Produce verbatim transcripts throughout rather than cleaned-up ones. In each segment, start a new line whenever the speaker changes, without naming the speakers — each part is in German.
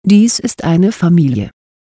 Dies ist eine Familie.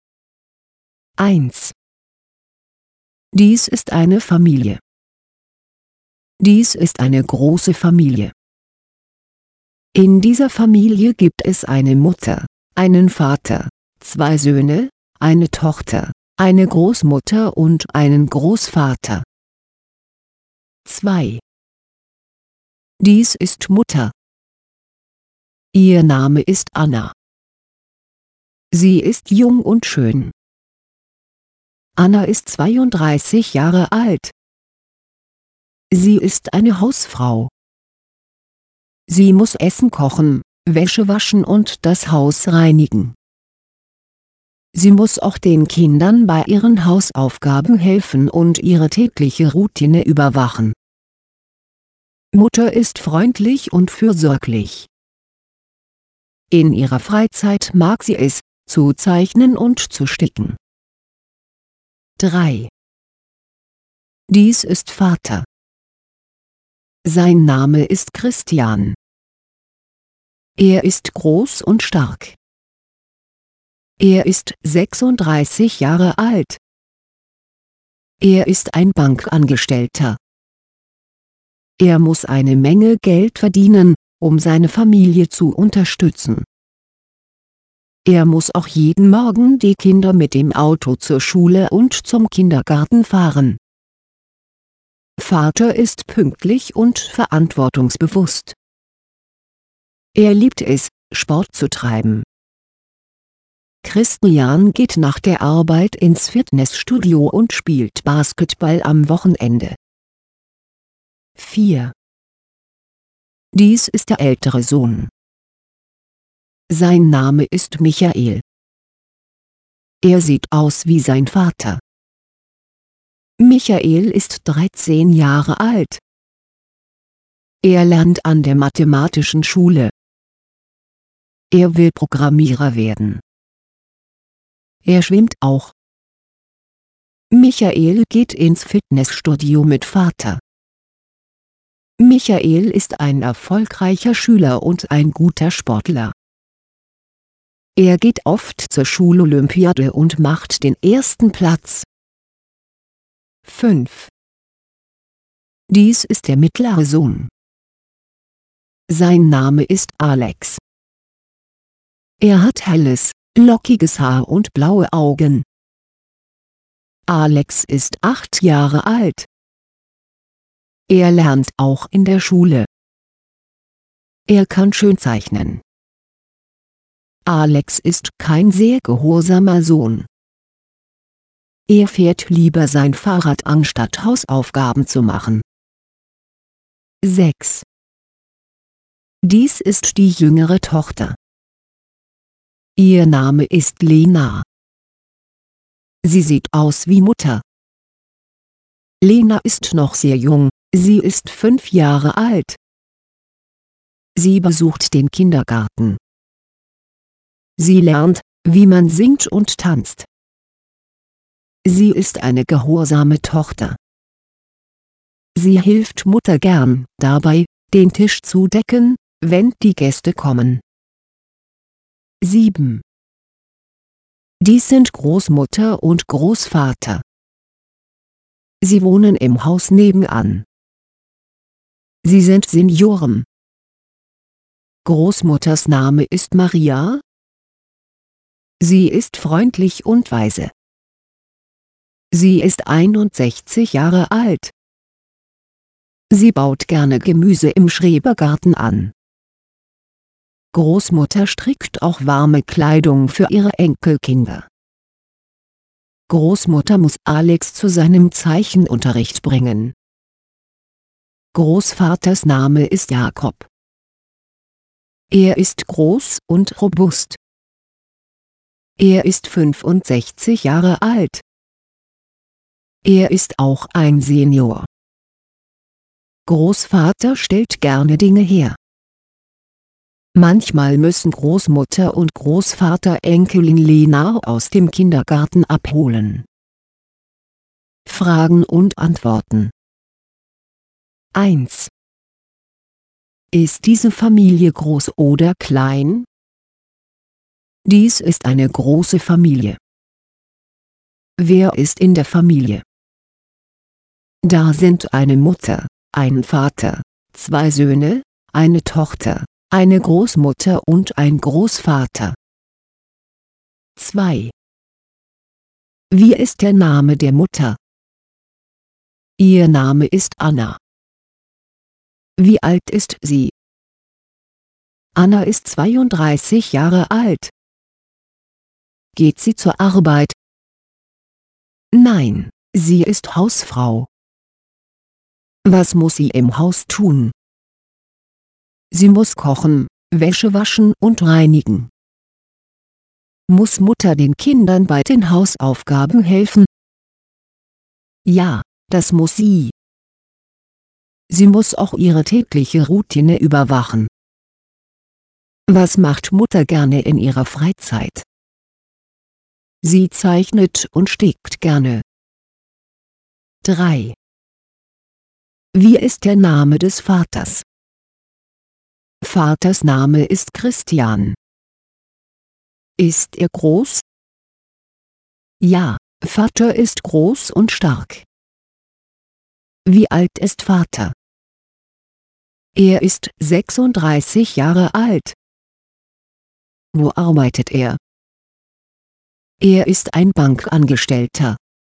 eins. Dies ist eine Familie. Dies ist eine große Familie. In dieser Familie gibt es eine Mutter, einen Vater, zwei Söhne, eine Tochter, eine Großmutter und einen Großvater. zwei. Dies ist Mutter. Ihr Name ist Anna. Sie ist jung und schön. Anna ist zweiunddreißig Jahre alt. Sie ist eine Hausfrau. Sie muss Essen kochen, Wäsche waschen und das Haus reinigen. Sie muss auch den Kindern bei ihren Hausaufgaben helfen und ihre tägliche Routine überwachen. Mutter ist freundlich und fürsorglich. In ihrer Freizeit mag sie es, zu zeichnen und zu sticken. drei. Dies ist Vater. Sein Name ist Christian. Er ist groß und stark. Er ist sechsunddreißig Jahre alt. Er ist ein Bankangestellter. Er muss eine Menge Geld verdienen, um seine Familie zu unterstützen. Er muss auch jeden Morgen die Kinder mit dem Auto zur Schule und zum Kindergarten fahren. Vater ist pünktlich und verantwortungsbewusst. Er liebt es, Sport zu treiben. Christian geht nach der Arbeit ins Fitnessstudio und spielt Basketball am Wochenende. vier. Dies ist der ältere Sohn. Sein Name ist Michael. Er sieht aus wie sein Vater. Michael ist dreizehn Jahre alt. Er lernt an der mathematischen Schule. Er will Programmierer werden. Er schwimmt auch. Michael geht ins Fitnessstudio mit Vater. Michael ist ein erfolgreicher Schüler und ein guter Sportler. Er geht oft zur Schulolympiade und macht den ersten Platz. fünf. Dies ist der mittlere Sohn. Sein Name ist Alex. Er hat helles, lockiges Haar und blaue Augen. Alex ist acht Jahre alt. Er lernt auch in der Schule. Er kann schön zeichnen. Alex ist kein sehr gehorsamer Sohn. Er fährt lieber sein Fahrrad anstatt Hausaufgaben zu machen. sechs. Dies ist die jüngere Tochter. Ihr Name ist Lena. Sie sieht aus wie Mutter. Lena ist noch sehr jung, sie ist fünf Jahre alt. Sie besucht den Kindergarten. Sie lernt, wie man singt und tanzt. Sie ist eine gehorsame Tochter. Sie hilft Mutter gern dabei, den Tisch zu decken, wenn die Gäste kommen. sieben. Dies sind Großmutter und Großvater. Sie wohnen im Haus nebenan. Sie sind Senioren. Großmutters Name ist Maria. Sie ist freundlich und weise. Sie ist einundsechzig Jahre alt. Sie baut gerne Gemüse im Schrebergarten an. Großmutter strickt auch warme Kleidung für ihre Enkelkinder. Großmutter muss Alex zu seinem Zeichenunterricht bringen. Großvaters Name ist Jakob. Er ist groß und robust. Er ist fünfundsechzig Jahre alt. Er ist auch ein Senior. Großvater stellt gerne Dinge her. Manchmal müssen Großmutter und Großvater Enkelin Lena aus dem Kindergarten abholen. Fragen und Antworten. eins. Ist diese Familie groß oder klein? Dies ist eine große Familie. Wer ist in der Familie? Da sind eine Mutter, ein Vater, zwei Söhne, eine Tochter, eine Großmutter und ein Großvater. zwei. Wie ist der Name der Mutter? Ihr Name ist Anna. Wie alt ist sie? Anna ist zweiunddreißig Jahre alt. Geht sie zur Arbeit? Nein, sie ist Hausfrau. Was muss sie im Haus tun? Sie muss kochen, Wäsche waschen und reinigen. Muss Mutter den Kindern bei den Hausaufgaben helfen? Ja, das muss sie. Sie muss auch ihre tägliche Routine überwachen. Was macht Mutter gerne in ihrer Freizeit? Sie zeichnet und stickt gerne. drei. Wie ist der Name des Vaters? Vaters Name ist Christian. Ist er groß? Ja, Vater ist groß und stark. Wie alt ist Vater? Er ist sechsunddreißig Jahre alt. Wo arbeitet er? Er ist ein Bankangestellter.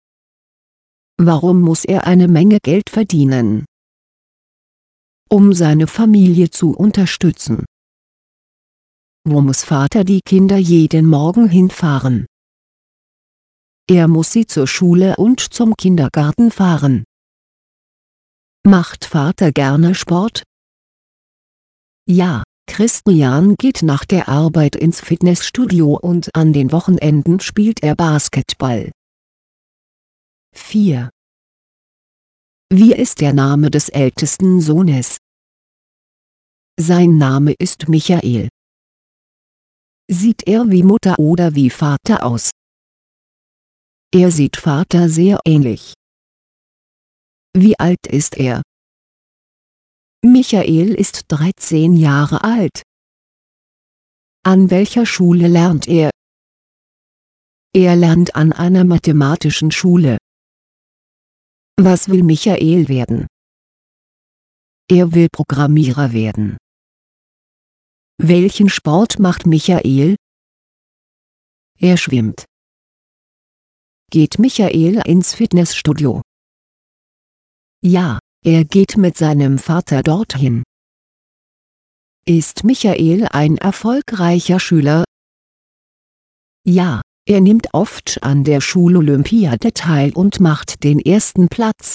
Warum muss er eine Menge Geld verdienen? Um seine Familie zu unterstützen. Wo muss Vater die Kinder jeden Morgen hinfahren? Er muss sie zur Schule und zum Kindergarten fahren. Macht Vater gerne Sport? Ja, Christian geht nach der Arbeit ins Fitnessstudio und an den Wochenenden spielt er Basketball. vier. Wie ist der Name des ältesten Sohnes? Sein Name ist Michael. Sieht er wie Mutter oder wie Vater aus? Er sieht Vater sehr ähnlich. Wie alt ist er? Michael ist dreizehn Jahre alt. An welcher Schule lernt er? Er lernt an einer mathematischen Schule. Was will Michael werden? Er will Programmierer werden. Welchen Sport macht Michael? Er schwimmt. Geht Michael ins Fitnessstudio? Ja, er geht mit seinem Vater dorthin. Ist Michael ein erfolgreicher Schüler? Ja, er nimmt oft an der Schulolympiade teil und macht den ersten Platz.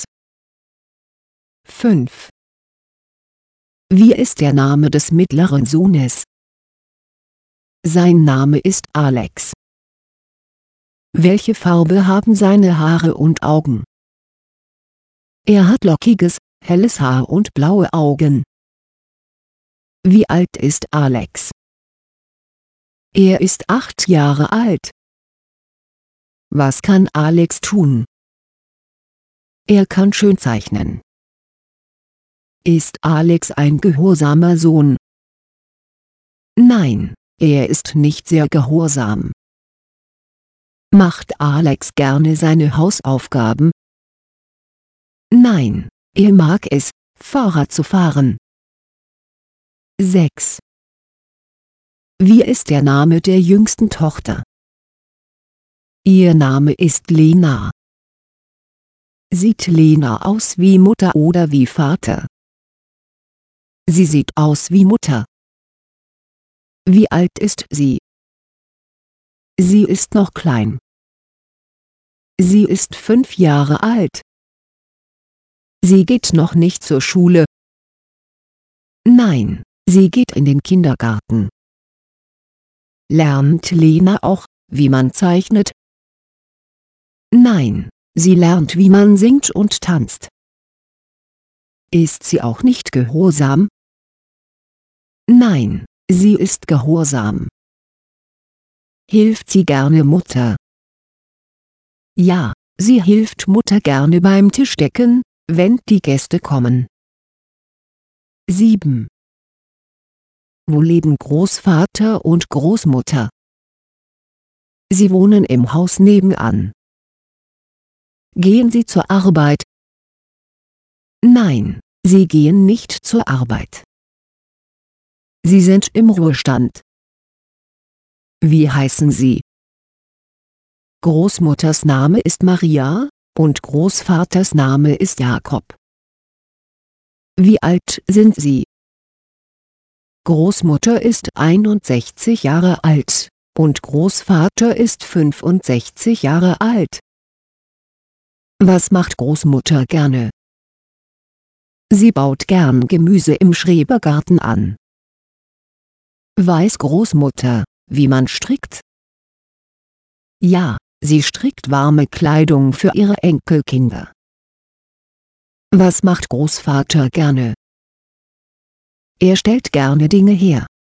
fünf. Wie ist der Name des mittleren Sohnes? Sein Name ist Alex. Welche Farbe haben seine Haare und Augen? Er hat lockiges, helles Haar und blaue Augen. Wie alt ist Alex? Er ist acht Jahre alt. Was kann Alex tun? Er kann schön zeichnen. Ist Alex ein gehorsamer Sohn? Nein, er ist nicht sehr gehorsam. Macht Alex gerne seine Hausaufgaben? Nein, er mag es, Fahrrad zu fahren. sechs. Wie ist der Name der jüngsten Tochter? Ihr Name ist Lena. Sieht Lena aus wie Mutter oder wie Vater? Sie sieht aus wie Mutter. Wie alt ist sie? Sie ist noch klein. Sie ist fünf Jahre alt. Sie geht noch nicht zur Schule. Nein, sie geht in den Kindergarten. Lernt Lena auch, wie man zeichnet? Nein, sie lernt, wie man singt und tanzt. Ist sie auch nicht gehorsam? Nein, sie ist gehorsam. Hilft sie gerne Mutter? Ja, sie hilft Mutter gerne beim Tischdecken, wenn die Gäste kommen. sieben. Wo leben Großvater und Großmutter? Sie wohnen im Haus nebenan. Gehen Sie zur Arbeit? Nein, Sie gehen nicht zur Arbeit. Sie sind im Ruhestand. Wie heißen Sie? Großmutters Name ist Maria, und Großvaters Name ist Jakob. Wie alt sind Sie? Großmutter ist einundsechzig Jahre alt, und Großvater ist fünfundsechzig Jahre alt. Was macht Großmutter gerne? Sie baut gern Gemüse im Schrebergarten an. Weiß Großmutter, wie man strickt? Ja, sie strickt warme Kleidung für ihre Enkelkinder. Was macht Großvater gerne? Er stellt gerne Dinge her.